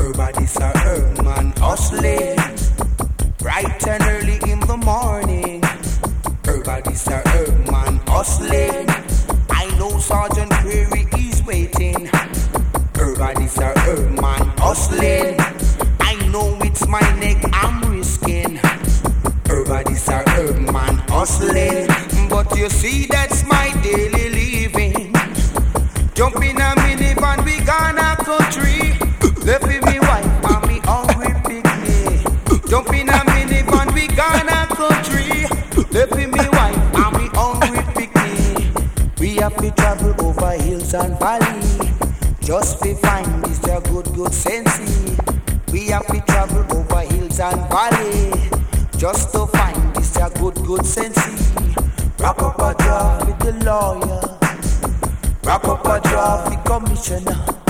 Everybody's a herb man hustling, bright and early in the morning. Everybody's a herb man hustling. I know Sergeant Query is waiting. Everybody's a herb man hustling. I know it's my neck I'm risking. Everybody's a herb man hustling. But you see that's my daily living. Jump in a minivan, we gonna country. Left with me wife and me hungry picnic. Jump in a minivan, we gonna country. Left with me wife and me hungry picnic. We have to travel over hills and valleys just to find this a good sensey. We have to travel over hills and valleys just to find this a good sensey. Wrap up a draft with the lawyer, wrap up a draft with commissioner.